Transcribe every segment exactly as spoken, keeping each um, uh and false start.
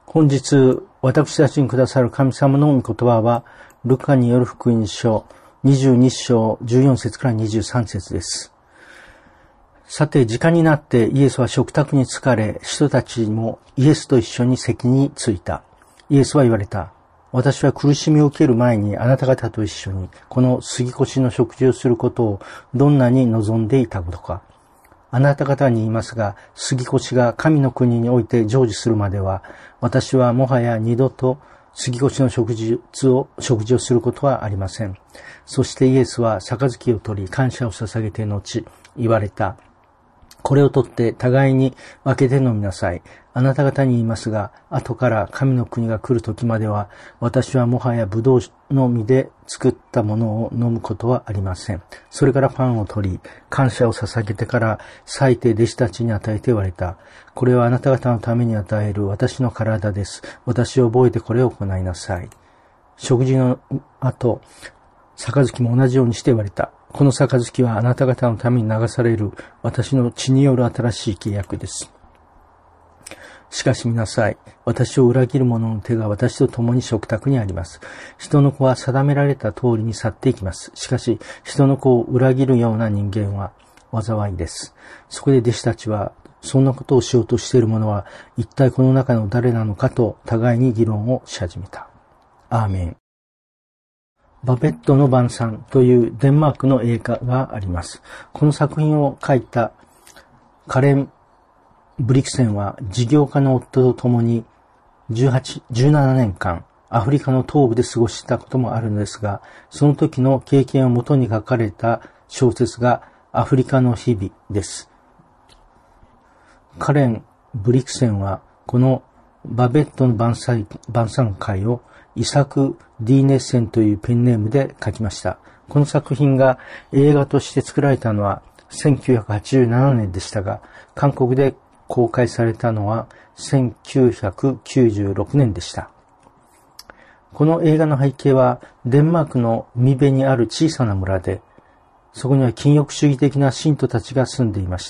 本日、私たちにくださる神様の御言葉は、ルカによる福音書にじゅうに章じゅうよん節からにじゅうさん節です。さて、時間になってイエスは食卓に疲れ、人たちもイエスと一緒に席に着いた。イエスは言われた。私は苦しみを受ける前にあなた方と一緒にこの杉越の食事をすることをどんなに望んでいたことか。あなた方に言いますが、杉越が神の国において成就するまでは、私はもはや二度と杉越の食事を、食事をすることはありません。そしてイエスは杯を取り、感謝を捧げて後、言われた。これを取って互いに分けて飲みなさい。あなた方に言いますが、後から神の国が来る時までは、私はもはやブドウの実で作ったものを飲むことはありません。それからパンを取り、感謝を捧げてから裂いて弟子たちに与えて言われた。これはあなた方のために与える私の体です。私を覚えてこれを行いなさい。食事の後、杯も同じようにして言われた。この杯はあなた方のために流される私の血による新しい契約です。しかし見なさい。私を裏切る者の手が私と共に食卓にあります。人の子は定められた通りに去っていきます。しかし、人の子を裏切るような人間は災いです。そこで弟子たちは、そんなことをしようとしている者は、一体この中の誰なのかと互いに議論をし始めた。アーメン。バベットの晩餐というデンマークの映画があります。この作品を書いたカレン・ブリクセンは事業家の夫と共にじゅうはち、じゅうななねんかんアフリカの東部で過ごしたこともあるのですが、その時の経験をもとに書かれた小説がアフリカの日々です。カレン・ブリクセンはこのバベットの晩餐、晩餐会をイサク・ディーネッセンというペンネームで書きました。この作品が映画として作られたのはせんきゅうひゃくはちじゅうななねんでしたが、韓国で公開されたのはせんきゅうひゃくきゅうじゅうろくねんでした。この映画の背景はデンマークの海辺にある小さな村で、そこには禁欲主義的な信徒たちが住んでいました。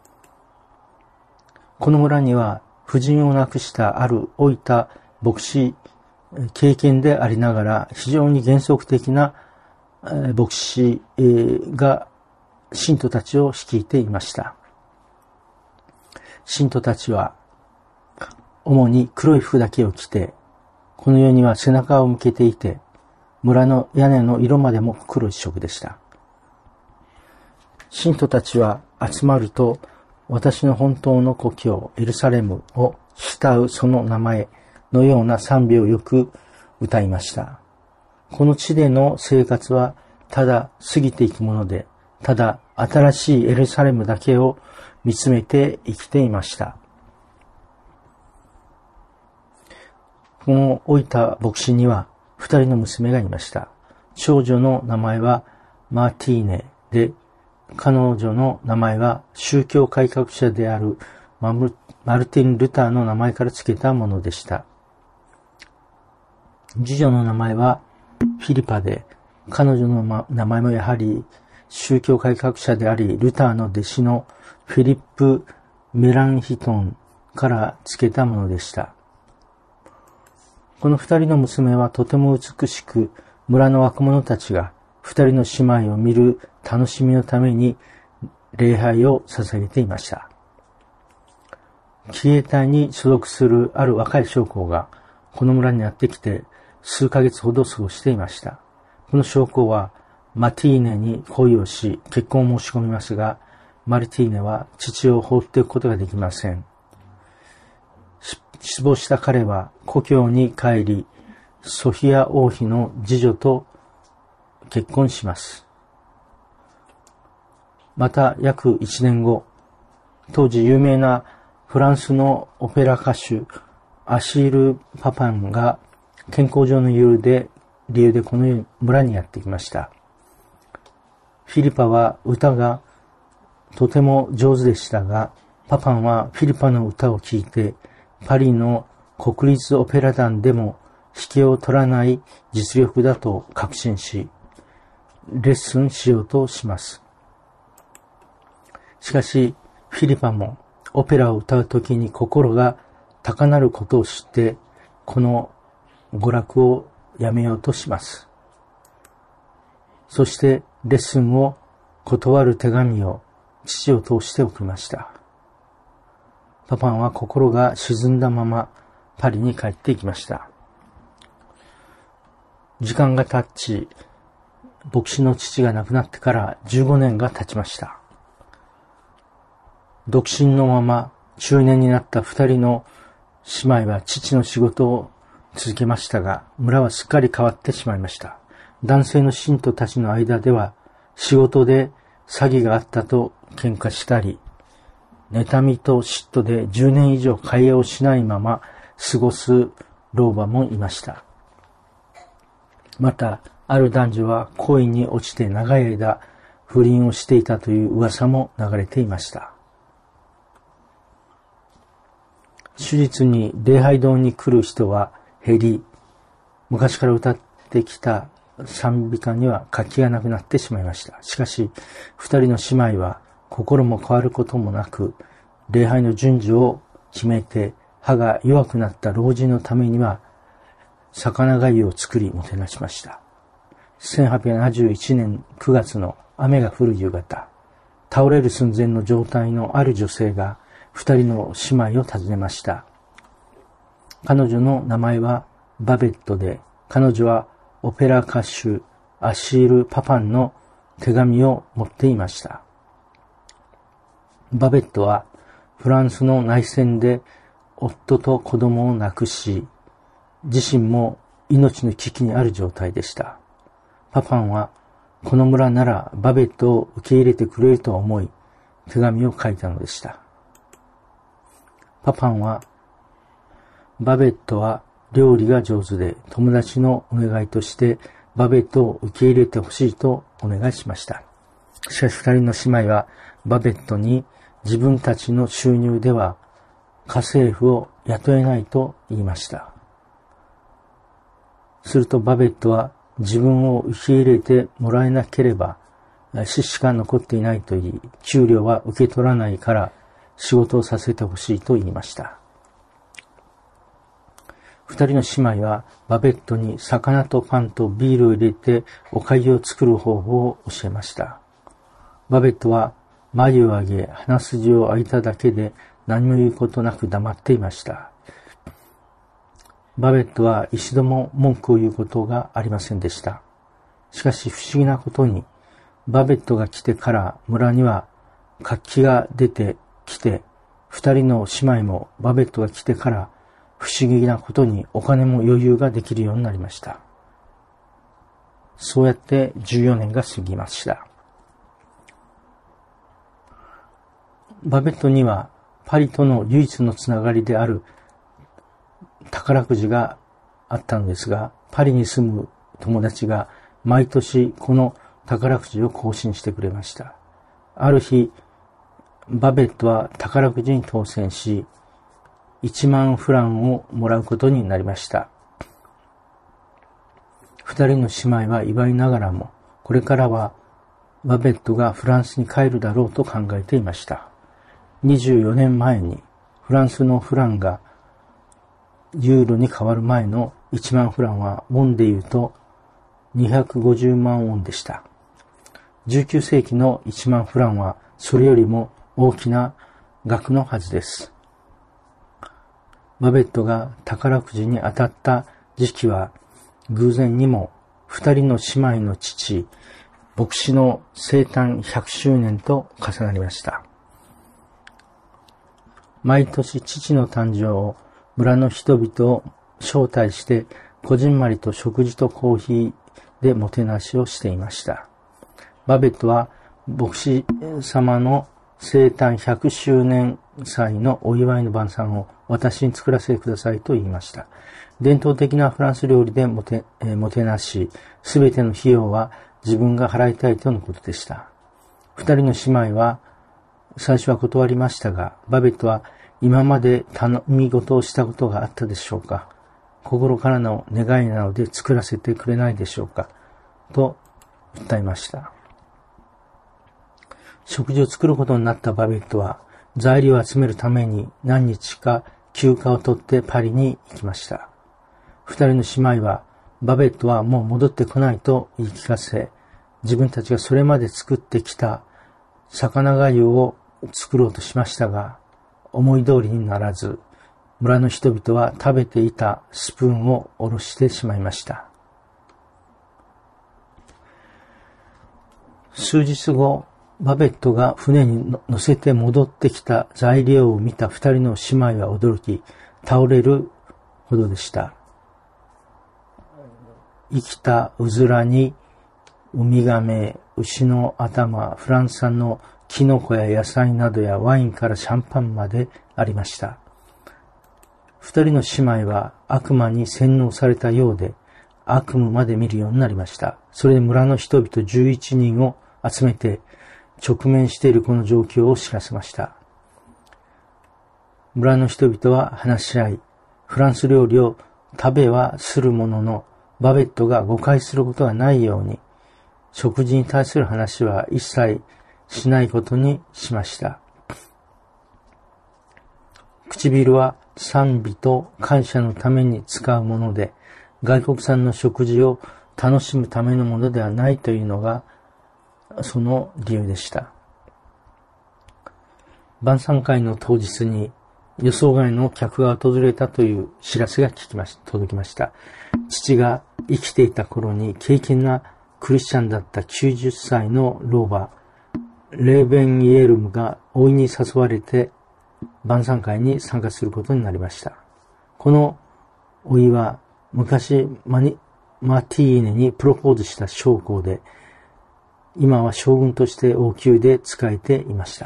この村には夫人を亡くしたある老いた牧師経験でありながら非常に原則的な牧師が信徒たちを率いていました。信徒たちは主に黒い服だけを着て、この世には背中を向けていて、村の屋根の色までも黒一色でした。信徒たちは集まると、私の本当の故郷エルサレムを慕うその名前のような賛美をよく歌いました。この地での生活はただ過ぎていくもので、ただ新しいエルサレムだけを見つめて生きていました。この老いた牧師には二人の娘がいました。長女の名前はマーティーネで、彼女の名前は宗教改革者であるマルティン・ルターの名前から付けたものでした。次女の名前はフィリパで、彼女の名前もやはり宗教改革者であり、ルターの弟子のフィリップ・メランヒトンから付けたものでした。この二人の娘はとても美しく、村の若者たちが二人の姉妹を見る楽しみのために礼拝を捧げていました。騎兵隊に所属するある若い将校がこの村にやってきて数ヶ月ほど過ごしていました。この将校はマティーネに恋をし結婚を申し込みますが、マルティーネは父を放っておくことができません。失望した彼は故郷に帰り、ソフィア王妃の次女と結婚します。また約一年後、当時有名なフランスのオペラ歌手アシール・パパンが健康上の理由で、理由でこの村にやってきました。フィリパは歌がとても上手でしたが、パパンはフィリパの歌を聴いて、パリの国立オペラ団でも引けを取らない実力だと確信し、レッスンしようとします。しかし、フィリパもオペラを歌うときに心が高なることを知って、この娯楽をやめようとします。そしてレッスンを断る手紙を父を通して送りました。パパンは心が沈んだままパリに帰っていきました。時間が経ち、牧師の父が亡くなってからじゅうごねんが経ちました。独身のまま中年になった二人の姉妹は父の仕事を続けましたが、村はすっかり変わってしまいました。男性の信徒たちの間では仕事で詐欺があったと喧嘩したり、妬みと嫉妬でじゅうねん以上会話をしないまま過ごす老婆もいました。また、ある男女は恋に落ちて長い間不倫をしていたという噂も流れていました。手術に礼拝堂に来る人は減り、昔から歌ってきた賛美歌には活気がなくなってしまいました。しかし、二人の姉妹は心も変わることもなく、礼拝の順序を決めて、歯が弱くなった老人のためには、魚がゆを作りもてなしました。せんはっぴゃくななじゅういちねんくがつの雨が降る夕方、倒れる寸前の状態のある女性が二人の姉妹を訪ねました。彼女の名前はバベットで、彼女はオペラ歌手アシール・パパンの手紙を持っていました。バベットはフランスの内戦で夫と子供を亡くし、自身も命の危機にある状態でした。パパンはこの村ならバベットを受け入れてくれると思い、手紙を書いたのでした。パパンは、バベットは料理が上手で友達のお願いとしてバベットを受け入れてほしいとお願いしました。しかし二人の姉妹はバベットに自分たちの収入では家政婦を雇えないと言いました。するとバベットは自分を受け入れてもらえなければ死しか残っていないと言い、給料は受け取らないから仕事をさせてほしいと言いました。二人の姉妹はバベットに魚とパンとビールを入れておかゆを作る方法を教えました。バベットは眉を上げ鼻筋を開いただけで何も言うことなく黙っていました。バベットは一度も文句を言うことがありませんでした。しかし不思議なことに、バベットが来てから村には活気が出てきて、二人の姉妹もバベットが来てから不思議なことにお金も余裕ができるようになりました。そうやってじゅうよねんが過ぎました。バベットにはパリとの唯一のつながりである宝くじがあったのですが、パリに住む友達が毎年この宝くじを更新してくれました。ある日、バベットは宝くじに当選し、いちまんフランをもらうことになりました。二人の姉妹は祝いながらも、これからはバベットがフランスに帰るだろうと考えていました。にじゅうよねんまえにフランスのフランがユーロに変わる前のいちまんフランはウォンで言うとにひゃくごじゅうまんウォンでした。じゅうきゅうせいきのいちまんフランはそれよりも大きな額のはずです。バベットが宝くじに当たった時期は偶然にも二人の姉妹の父、牧師の生誕ひゃくしゅうねんと重なりました。毎年父の誕生を村の人々を招待してこじんまりと食事とコーヒーでもてなしをしていました。バベットは牧師様の生誕ひゃくしゅうねん祭のお祝いの晩餐を私に作らせてくださいと言いました。伝統的なフランス料理でもて、えー、もてなし、すべての費用は自分が払いたいとのことでした。二人の姉妹は最初は断りましたが、バベットは今まで頼み事をしたことがあったでしょうか。心からの願いなので作らせてくれないでしょうか。と訴えました。食事を作ることになったバベットは材料を集めるために何日か休暇を取ってパリに行きました。二人の姉妹は、バベットはもう戻ってこないと言い聞かせ、自分たちがそれまで作ってきた魚がゆを作ろうとしましたが、思い通りにならず、村の人々は食べていたスプーンを下ろしてしまいました。数日後、バベットが船に乗せて戻ってきた材料を見た二人の姉妹は驚き、倒れるほどでした。生きたうずらに、ウミガメ、牛の頭、フランス産のキノコや野菜などやワインからシャンパンまでありました。二人の姉妹は悪魔に洗脳されたようで、悪夢まで見るようになりました。それで村の人々じゅういちにんを集めて直面しているこの状況を知らせました。村の人々は話し合い、フランス料理を食べはするものの、バベットが誤解することがないように、食事に対する話は一切しないことにしました。唇は賛美と感謝のために使うもので、外国産の食事を楽しむためのものではないというのが、その理由でした。晩餐会の当日に予想外の客が訪れたという知らせが聞きまし届きました。父が生きていた頃に敬虔なクリスチャンだったきゅうじゅっさいの老婆、レーベンイエルムが大いに誘われて晩餐会に参加することになりました。この老いは昔マニマティーネにプロポーズした将校で、今は将軍として王宮で仕えていました。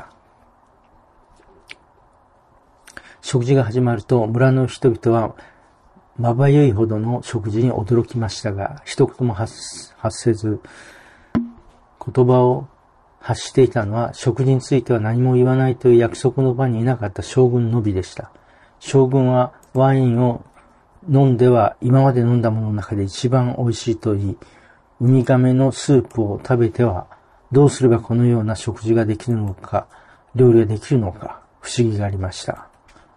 食事が始まると村の人々はまばゆいほどの食事に驚きましたが、一言も発せず言葉を発していたのは、食事については何も言わないという約束の場にいなかった将軍のみでした。将軍はワインを飲んでは今まで飲んだものの中で一番美味しいと言い、ウミガメのスープを食べてはどうすればこのような食事ができるのか、料理ができるのか、不思議がありました。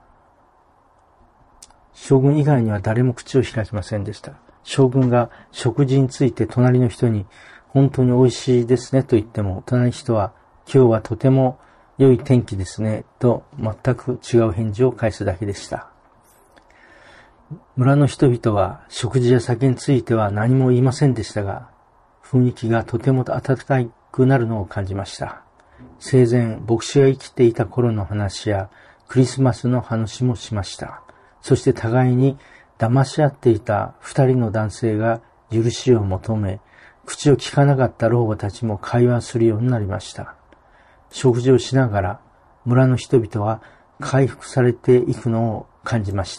将軍以外には誰も口を開きませんでした。将軍が食事について隣の人に本当に美味しいですねと言っても、隣の人は今日はとても良い天気ですねと全く違う返事を返すだけでした。村の人々は食事や酒については何も言いませんでしたが、雰囲気がとても温かくなるのを感じました。生前牧師が生きていた頃の話やクリスマスの話もしました。そして互いに騙し合っていた二人の男性が許しを求め、口を聞かなかった老婆たちも会話するようになりました。食事をしながら村の人々は回復されていくのを感じました。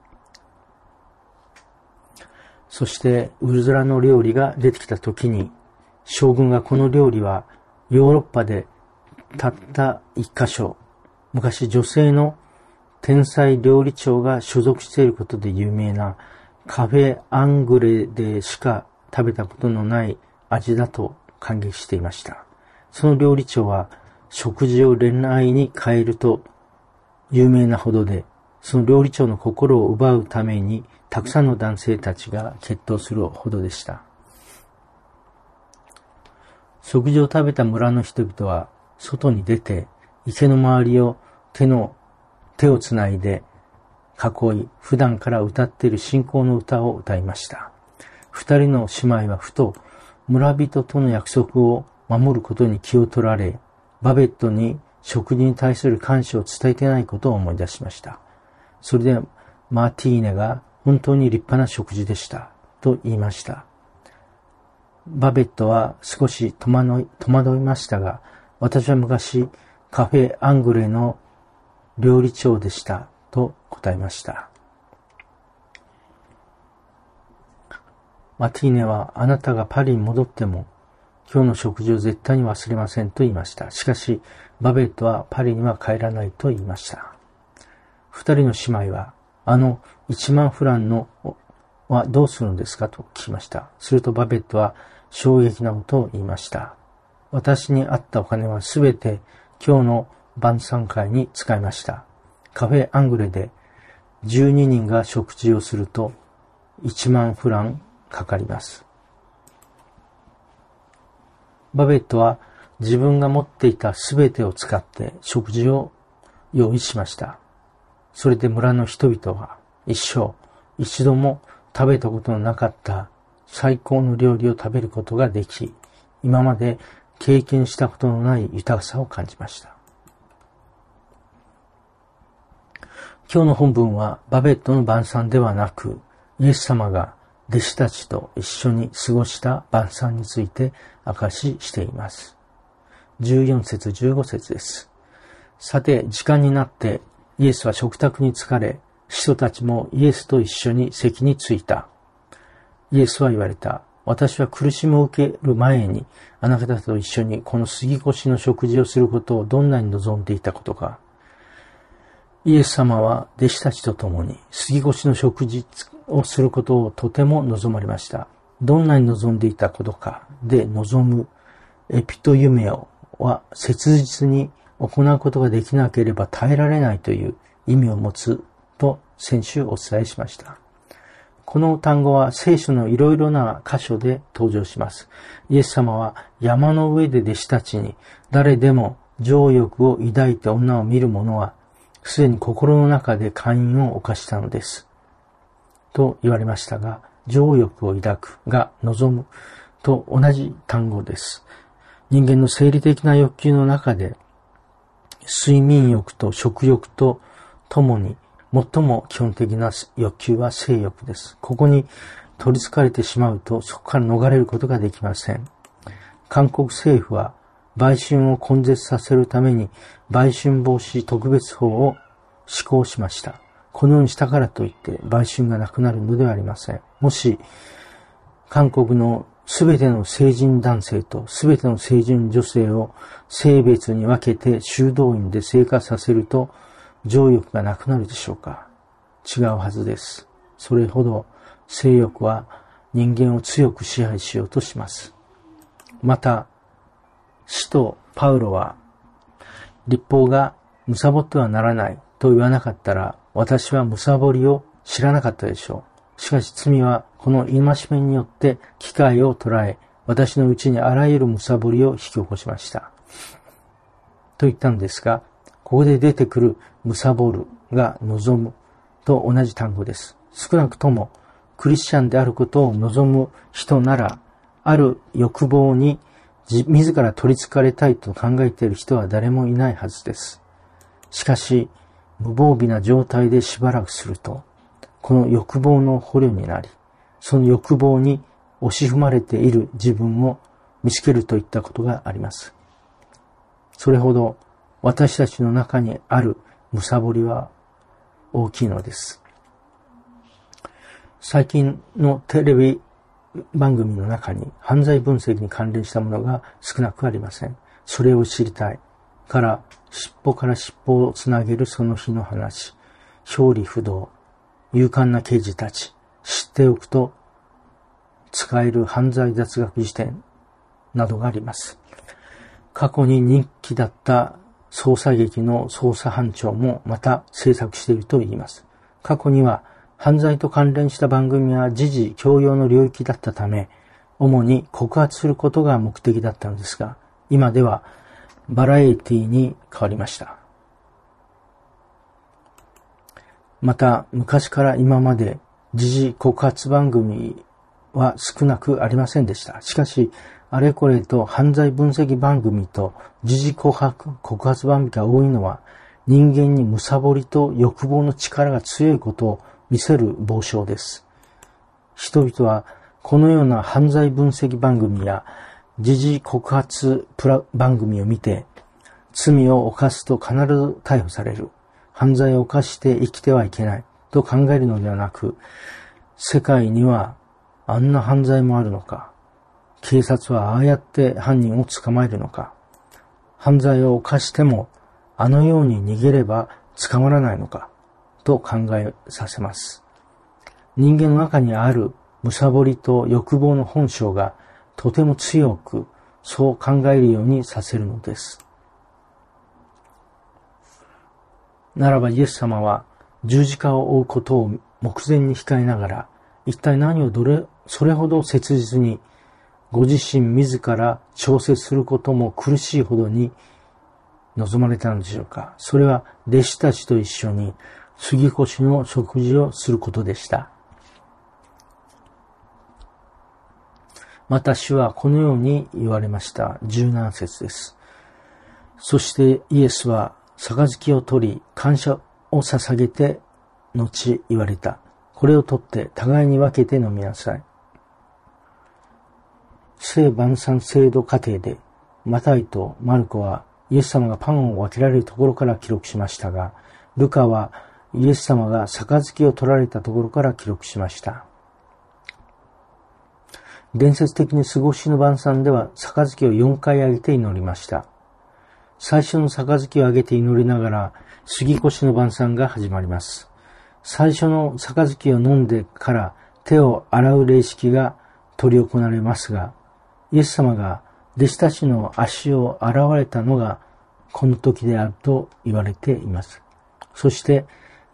そしてウルズラの料理が出てきた時に、将軍がこの料理はヨーロッパでたった一箇所、昔女性の天才料理長が所属していることで有名なカフェアングレでしか食べたことのない味だと感激していました。その料理長は食事を恋愛に変えると有名なほどで、その料理長の心を奪うためにたくさんの男性たちが決闘するほどでした。食事を食べた村の人々は外に出て池の周りを手の手をつないで囲い、普段から歌っている信仰の歌を歌いました。二人の姉妹はふと村人との約束を守ることに気を取られ、バベットに食事に対する感謝を伝えていないことを思い出しました。それでマーティーネが本当に立派な食事でしたと言いました。バベットは少し戸惑い、戸惑いましたが、私は昔カフェアングレの料理長でしたと答えました。マティーネはあなたがパリに戻っても今日の食事を絶対に忘れませんと言いました。しかしバベットはパリには帰らないと言いました。二人の姉妹はあの一万フランのはどうするのですかと聞きました。するとバベットは衝撃なことを言いました。私にあったお金はすべて今日の晩餐会に使いました。カフェアングレでじゅうににんが食事をするといちまんフランかかります。バベットは自分が持っていたすべてを使って食事を用意しました。それで村の人々は一生一度も食べたことのなかった最高の料理を食べることができ、今まで経験したことのない豊かさを感じました。今日の本文はバベットの晩餐ではなく、イエス様が弟子たちと一緒に過ごした晩餐について明かししています。じゅうよん節じゅうご節です。さて、時間になってイエスは食卓に疲れ、使徒たちもイエスと一緒に席に着いた。イエスは言われた。私は苦しみを受ける前にあなた方と一緒にこの杉越の食事をすることをどんなに望んでいたことか。イエス様は弟子たちと共に杉越の食事をすることをとても望まれました。どんなに望んでいたことかで望むエピトユメオは切実に行うことができなければ耐えられないという意味を持つと先週お伝えしました。この単語は聖書のいろいろな箇所で登場します。イエス様は山の上で弟子たちに誰でも情欲を抱いて女を見る者はすでに心の中で姦淫を犯したのです。と言われましたが、情欲を抱くが望むと同じ単語です。人間の生理的な欲求の中で睡眠欲と食欲とともに最も基本的な欲求は性欲です。ここに取り憑かれてしまうとそこから逃れることができません。韓国政府は売春を根絶させるために売春防止特別法を施行しました。このようにしたからといって売春がなくなるのではありません。もし韓国のすべての成人男性とすべての成人女性を性別に分けて修道院で生活させると情欲がなくなるでしょうか。違うはずです。それほど性欲は人間を強く支配しようとします。また、使徒パウロは律法が貪ってはならないと言わなかったら私は貪りを知らなかったでしょう。しかし罪はこの戒めによって機会を捉え、私のうちにあらゆる貪りを引き起こしました。と言ったんですが、ここで出てくる貪るが望むと同じ単語です。少なくともクリスチャンであることを望む人なら、ある欲望に自ら取り憑かれたいと考えている人は誰もいないはずです。しかし、無防備な状態でしばらくすると、この欲望の捕虜になり、その欲望に押し踏まれている自分を見つけるといったことがあります。それほど私たちの中にある貪りは大きいのです。最近のテレビ番組の中に犯罪分析に関連したものが少なくありません。それを知りたいから尻尾から尻尾をつなげるその日の話、表裏不動、勇敢な刑事たち、知っておくと使える犯罪雑学辞典などがあります。過去に人気だった捜査劇の捜査班長もまた制作していると言います。過去には犯罪と関連した番組は時事教養の領域だったため、主に告発することが目的だったのですが、今ではバラエティに変わりました。また、昔から今まで時事告発番組は少なくありませんでした。しかし、あれこれと犯罪分析番組と時事告発、告発番組が多いのは、人間に貪りと欲望の力が強いことを見せる傍証です。人々はこのような犯罪分析番組や時事告発番組を見て、罪を犯すと必ず逮捕される。犯罪を犯して生きてはいけないと考えるのではなく、世界にはあんな犯罪もあるのか、警察はああやって犯人を捕まえるのか、犯罪を犯してもあのように逃げれば捕まらないのかと考えさせます。人間の中にある貪りと欲望の本性がとても強くそう考えるようにさせるのです。ならばイエス様は十字架を追うことを目前に控えながら、一体何をどれ、それほど切実にご自身自ら調節することも苦しいほどに望まれたのでしょうか。それは弟子たちと一緒に杉越の食事をすることでした。また主はこのように言われました。じゅうなな節です。そしてイエスは杯を取り感謝を捧げて後言われた。これを取って互いに分けて飲みなさい。聖晩餐制度過程でマタイとマルコはイエス様がパンを分けられるところから記録しましたが、ルカはイエス様が杯を取られたところから記録しました。伝説的に過ごしの晩餐では杯をよんかいあげて祈りました。最初の杯をあげて祈りながら杉越の晩餐が始まります。最初の杯を飲んでから手を洗う礼式が執り行われますが、イエス様が弟子たちの足を洗われたのがこの時であると言われています。そして、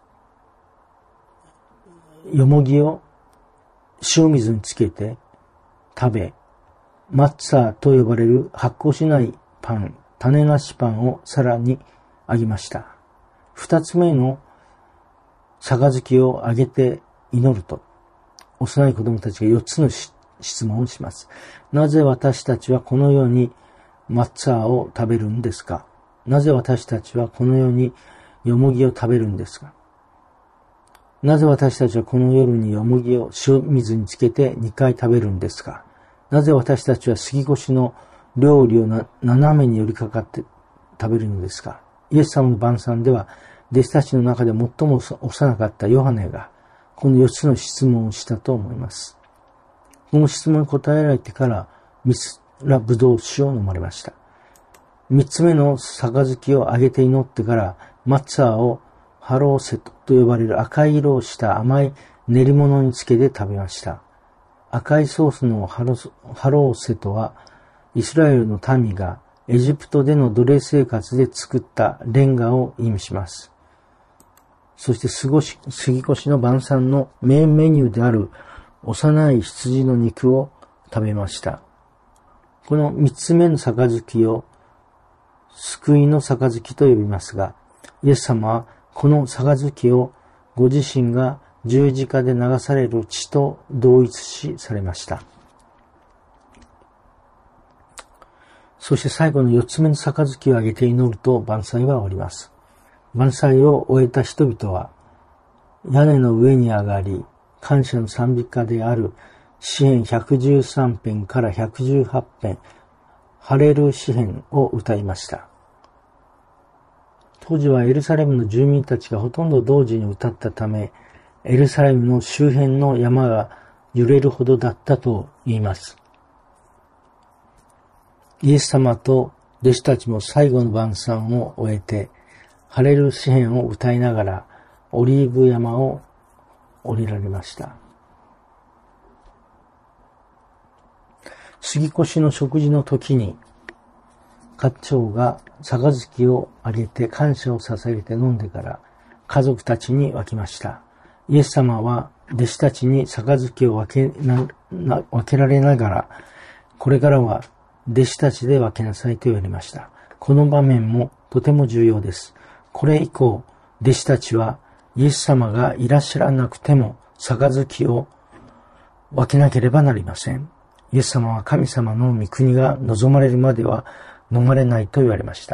よもぎを塩水につけて食べ、マッツァーと呼ばれる発酵しないパン、種なしパンをさらにあげました。二つ目の杯をあげて祈ると、幼い子供たちが四つの質問をします。なぜ私たちはこのようにマッツァーを食べるんですか？なぜ私たちはこのようによもぎを食べるんですか？なぜ私たちはこの夜によもぎを塩水につけてにかい食べるんですか？なぜ私たちは杉越の料理をな斜めに寄りかかって食べるのですか？イエス様の晩餐では弟子たちの中で最も幼かったヨハネがこのよっつの質問をしたと思います。この質問に答えられてからミスラブドウ酒を飲まれました。三つ目の杯をあげて祈ってからマッツァーをハローセトと呼ばれる赤い色をした甘い練り物につけて食べました。赤いソースのハロ、ハローセトはイスラエルの民がエジプトでの奴隷生活で作ったレンガを意味します。そして杉越の晩餐のメインメニューである幼い羊の肉を食べました。この三つ目の杯を救いの杯と呼びますが、イエス様はこの杯をご自身が十字架で流される血と同一視されました。そして最後の四つ目の杯をあげて祈ると晩祭は終わります。晩祭を終えた人々は屋根の上に上がり、感謝の賛美歌である詩編ひゃくじゅうさん編からひゃくじゅうはち編、ハレル詩編を歌いました。当時はエルサレムの住民たちがほとんど同時に歌ったため、エルサレムの周辺の山が揺れるほどだったと言います。イエス様と弟子たちも最後の晩餐を終えて、ハレル詩編を歌いながらオリーブ山を降りられました。杉越の食事の時に、家長が杯をあげて感謝を捧げて飲んでから家族たちに分けました。イエス様は弟子たちに杯を分けな、な、分けられながら、これからは弟子たちで分けなさいと言われました。この場面もとても重要です。これ以降、弟子たちはイエス様がいらっしゃらなくても杯を分けなければなりません。イエス様は神様の御国が望まれるまでは飲まれないと言われました。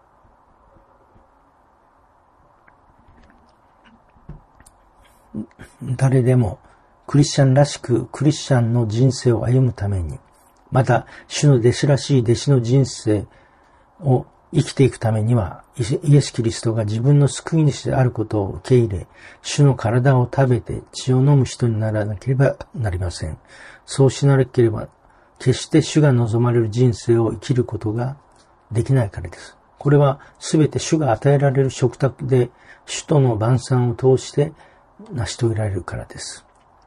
誰でもクリスチャンらしくクリスチャンの人生を歩むために、また主の弟子らしい弟子の人生を生きていくためには、イエス・キリストが自分の救い主であることを受け入れ、主の体を食べて血を飲む人にならなければなりません。そうしなければ、決して主が望まれる人生を生きることができないからです。これはすべて主が与えられる食卓で、主との晩餐を通して成し遂げられるからです。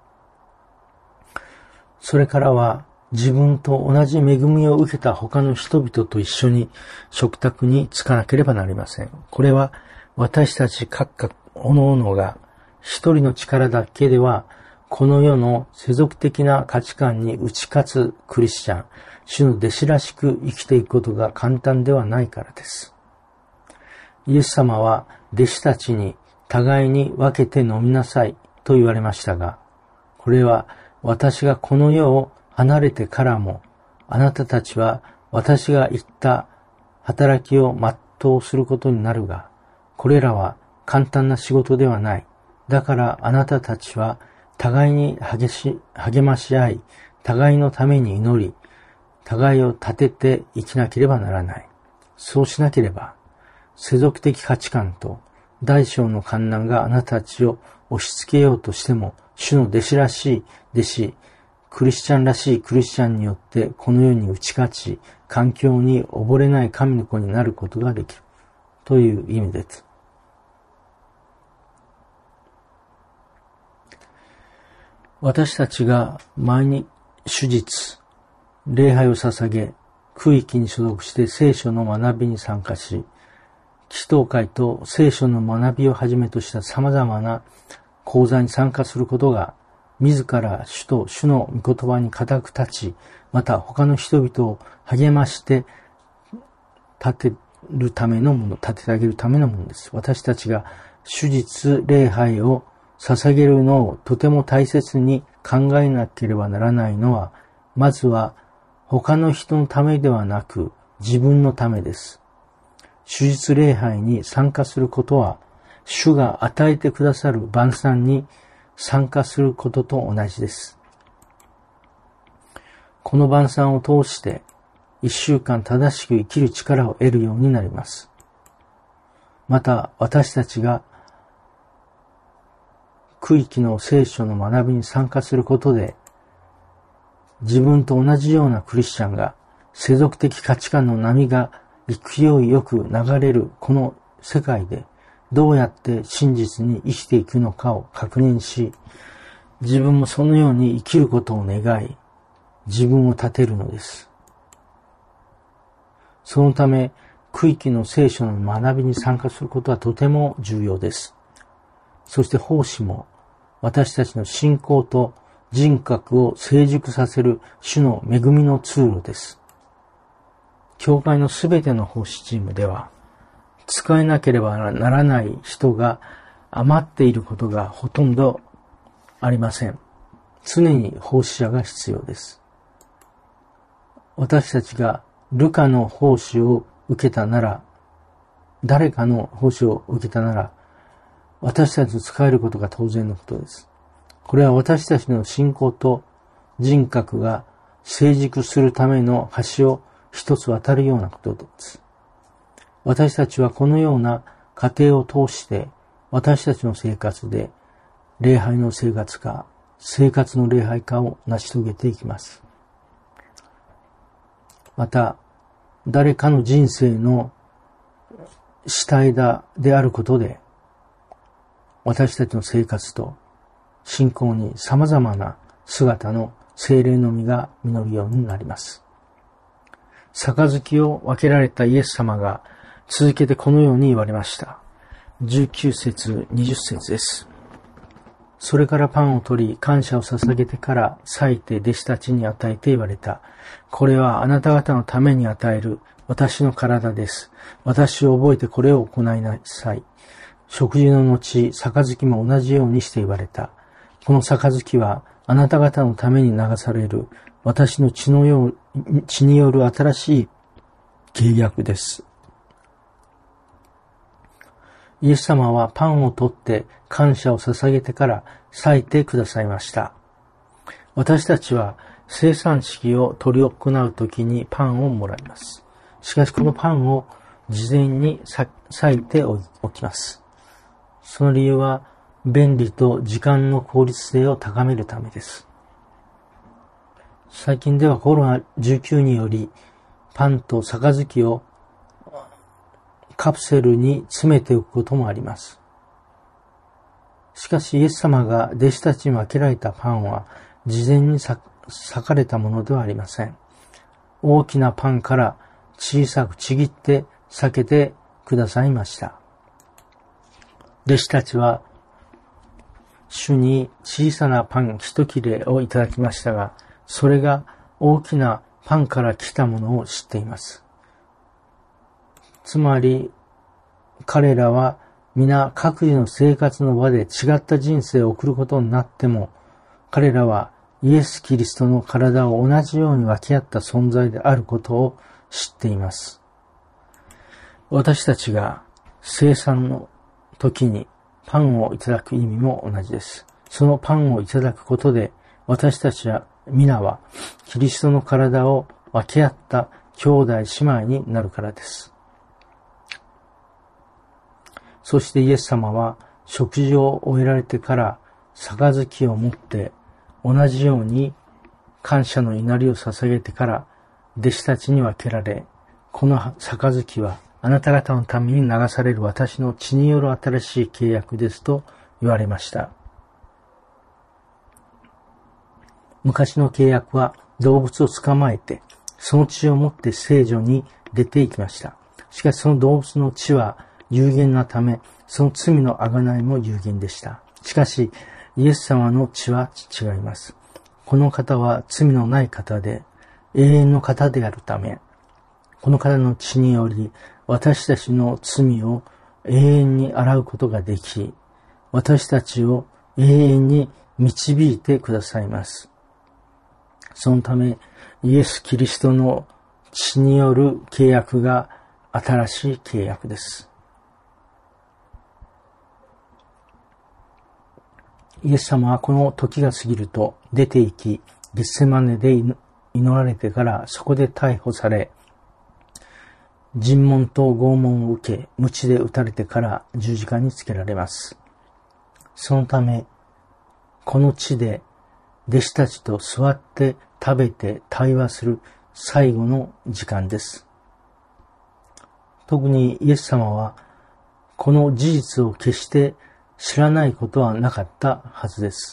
それからは、自分と同じ恵みを受けた他の人々と一緒に食卓に着かなければなりません。これは私たち各各々が一人の力だけではこの世の世俗的な価値観に打ち勝つクリスチャン、主の弟子らしく生きていくことが簡単ではないからです。イエス様は弟子たちに互いに分けて飲みなさいと言われましたが、これは私がこの世を離れてからも、あなたたちは私が言った働きを全うすることになるが、これらは簡単な仕事ではない。だからあなたたちは互いに励し、励まし合い、互いのために祈り、互いを立てて生きなければならない。そうしなければ、世俗的価値観と大小の観難があなたたちを押し付けようとしても、主の弟子らしい弟子、クリスチャンらしいクリスチャンによってこの世に打ち勝ち、環境に溺れない神の子になることができる。という意味です。私たちが毎日手術、礼拝を捧げ、区域に所属して聖書の学びに参加し、祈祷会と聖書の学びをはじめとした様々な講座に参加することが、自ら主と主の御言葉に固く立ち、また他の人々を励まして立てるためのもの、立ててあげるためのものです。私たちが手術、礼拝を捧げるのをとても大切に考えなければならないのは、まずは他の人のためではなく自分のためです。手術礼拝に参加することは、主が与えてくださる晩餐に参加することと同じです。この晩餐を通して一週間正しく生きる力を得るようになります。また私たちが区域の聖書の学びに参加することで、自分と同じようなクリスチャンが世俗的価値観の波が勢いよく流れるこの世界でどうやって真実に生きていくのかを確認し、自分もそのように生きることを願い、自分を立てるのです。そのため、区域の聖書の学びに参加することはとても重要です。そして奉仕も、私たちの信仰と人格を成熟させる主の恵みの通路です。教会のすべての奉仕チームでは、使えなければならない人が余っていることがほとんどありません。常に奉仕者が必要です。私たちがルカの奉仕を受けたなら、誰かの奉仕を受けたなら、私たちに使えることが当然のことです。これは私たちの信仰と人格が成熟するための橋を一つ渡るようなことです。私たちはこのような過程を通して私たちの生活で礼拝の生活化、生活の礼拝化を成し遂げていきます。また、誰かの人生の下枝であることで、私たちの生活と信仰に様々な姿の聖霊の実が実るようになります。杯を分けられたイエス様が続けてこのように言われました。じゅうきゅう節、にじゅっ節です。それからパンを取り、感謝を捧げてから裂いて弟子たちに与えて言われた。これはあなた方のために与える私の体です。私を覚えてこれを行いなさい。食事の後、杯も同じようにして言われた。この杯はあなた方のために流される私の血のよう、血による新しい契約です。イエス様はパンを取って感謝を捧げてから裂いてくださいました。私たちは生産式を執り行うときにパンをもらいます。しかしこのパンを事前に裂いておきます。その理由は便利と時間の効率性を高めるためです。最近ではコロナじゅうきゅうによりパンと杯をカプセルに詰めておくこともあります。しかしイエス様が弟子たちに分けられたパンは事前に裂かれたものではありません。大きなパンから小さくちぎって裂けてくださいました。 弟子たちは主に小さなパン一切れをいただきましたが、それが大きなパンから来たものを知っています。つまり、彼らは皆各自の生活の場で違った人生を送ることになっても、彼らはイエス・キリストの体を同じように分け合った存在であることを知っています。私たちが生産の時にパンをいただく意味も同じです。そのパンをいただくことで、私たちは皆はキリストの体を分け合った兄弟姉妹になるからです。そしてイエス様は食事を終えられてから杯を持って同じように感謝の祈りを捧げてから弟子たちに分けられ、この杯はあなた方のために流される私の血による新しい契約ですと言われました。昔の契約は動物を捕まえて、その血を持って聖女に出て行きました。しかしその動物の血は有限なため、その罪の贖いも有限でした。しかし、イエス様の血は違います。この方は罪のない方で、永遠の方であるため、この方の血により、私たちの罪を永遠に洗うことができ、私たちを永遠に導いてくださいます。そのため、イエス・キリストの血による契約が新しい契約です。イエス様はこの時が過ぎると出て行き、ゲッセマネで祈られてからそこで逮捕され、尋問と拷問を受け、鞭で打たれてから十字架につけられます。そのため、この地で弟子たちと座って食べて対話する最後の時間です。特にイエス様は、この事実を決して知らないことはなかったはずです。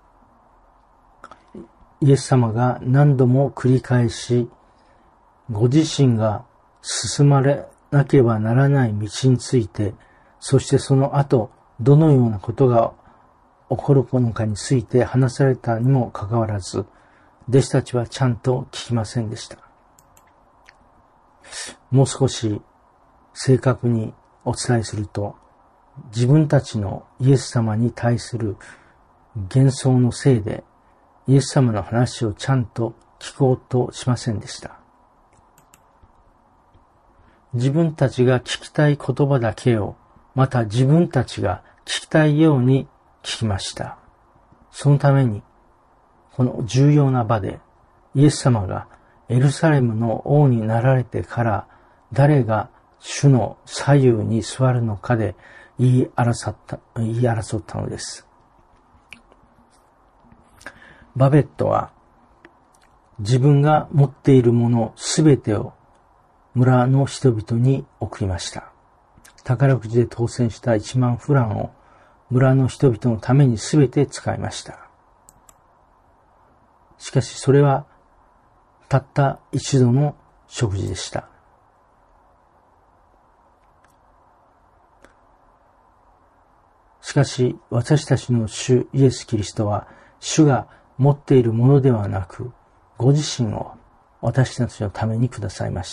イエス様が何度も繰り返し、ご自身が進まれなければならない道について、そしてその後、どのようなことが起こるのかについて話されたにもかかわらず、弟子たちはちゃんと聞きませんでした。もう少し正確にお伝えすると、自分たちのイエス様に対する幻想のせいで、イエス様の話をちゃんと聞こうとしませんでした。自分たちが聞きたい言葉だけを、また自分たちが聞きたいように聞きました。そのために、この重要な場で、イエス様がエルサレムの王になられてから、誰が主の左右に座るのかで言い争った、言い争ったのです。バベットは、自分が持っているものすべてを村の人々に送りました。宝くじで当選したいちまんフランを村の人々のためにすべて使いました。しかしそれはたった一度の食事でした。しかし私たちの主イエス・キリストは主が持っているものではなくご自身を私たちのためにくださいました。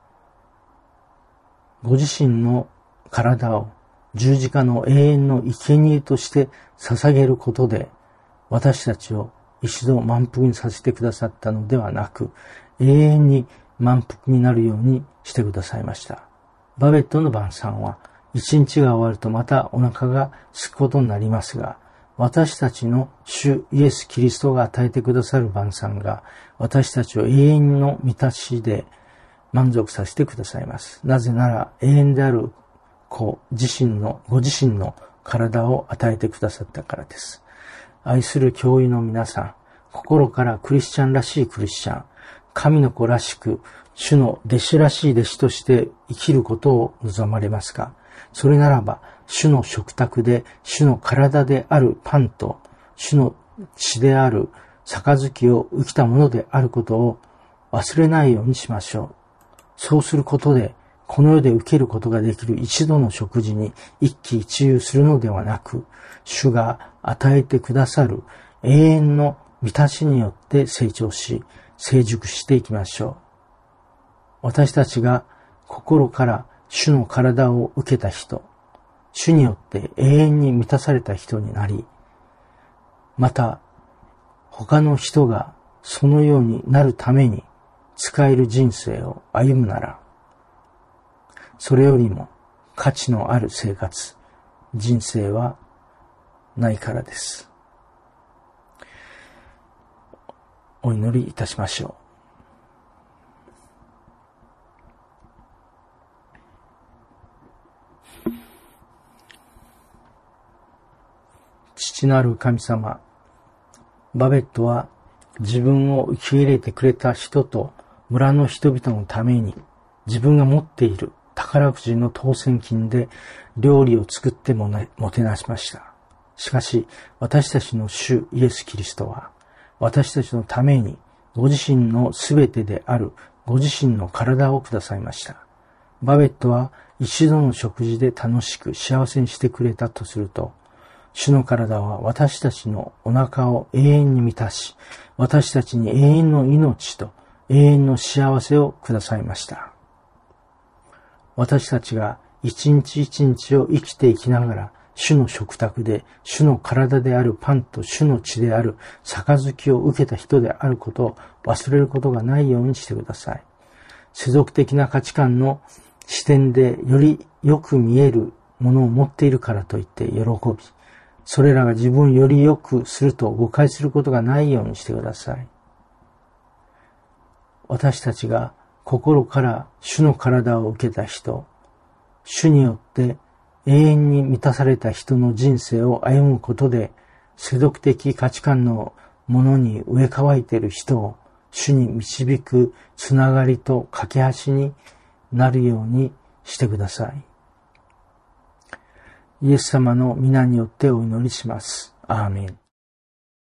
ご自身の体を十字架の永遠の生贄として捧げることで私たちを一度満腹にさせてくださったのではなく永遠に満腹になるようにしてくださいました。バベットの晩餐は一日が終わるとまたお腹が空くことになりますが私たちの主イエス・キリストが与えてくださる晩餐が私たちを永遠の満たしで満足させてくださいます。なぜなら永遠である子自身の、ご自身の体を与えてくださったからです。愛する教友の皆さん、心からクリスチャンらしいクリスチャン、神の子らしく、主の弟子らしい弟子として生きることを望まれますか？それならば、主の食卓で、主の体であるパンと、主の血である杯を生きたものであることを忘れないようにしましょう。そうすることで、 この世で受けることができる一度の食事に一喜一憂するのではなく、主が与えてくださる永遠の満たしによって成長し、成熟していきましょう。私たちが心から主の体を受けた人、主によって永遠に満たされた人になり、また他の人がそのようになるために使える人生を歩むなら、それよりも価値のある生活、人生はないからです。お祈りいたしましょう。父なる神様、バベットは自分を受け入れてくれた人と村の人々のために自分が持っている宝くじの当選金で料理を作ってもてなしました。しかし私たちの主イエス・キリストは私たちのためにご自身のすべてであるご自身の体をくださいました。バベットは一度の食事で楽しく幸せにしてくれたとすると、主の体は私たちのお腹を永遠に満たし、私たちに永遠の命と永遠の幸せをくださいました。私たちが一日一日を生きていきながら、主の食卓で主の体であるパンと主の血である杯を受けた人であることを忘れることがないようにしてください。世俗的な価値観の視点でよりよく見えるものを持っているからといって喜び、それらが自分をより良くすると誤解することがないようにしてください。私たちが心から主の体を受けた人、主によって永遠に満たされた人の人生を歩むことで、世俗的価値観のものに植え替えている人を主に導くつながりと架け橋になるようにしてください。イエス様の皆によってお祈りします。アーメン。